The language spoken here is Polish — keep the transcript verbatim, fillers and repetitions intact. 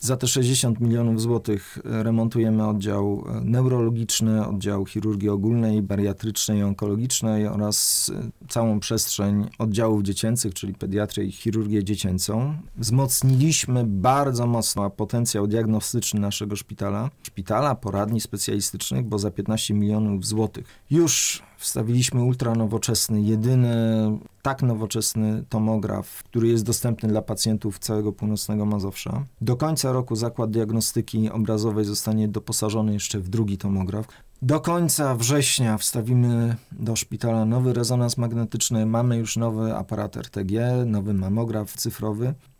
Za te sześćdziesiąt milionów złotych remontujemy oddział neurologiczny, oddział chirurgii ogólnej, bariatrycznej, onkologicznej oraz całą przestrzeń oddziałów dziecięcych, czyli pediatrię i chirurgię dziecięcą. Wzmocniliśmy bardzo mocno potencjał diagnostyczny naszego szpitala, szpitala, poradni specjalistycznych, bo za piętnaście milionów złotych już wstawiliśmy ultranowoczesny, jedyny tak nowoczesny tomograf, który jest dostępny dla pacjentów całego północnego Mazowsza. Do końca roku Zakład Diagnostyki Obrazowej zostanie doposażony jeszcze w drugi tomograf. Do końca września wstawimy do szpitala nowy rezonans magnetyczny. Mamy już nowy aparat R T G, nowy mamograf cyfrowy.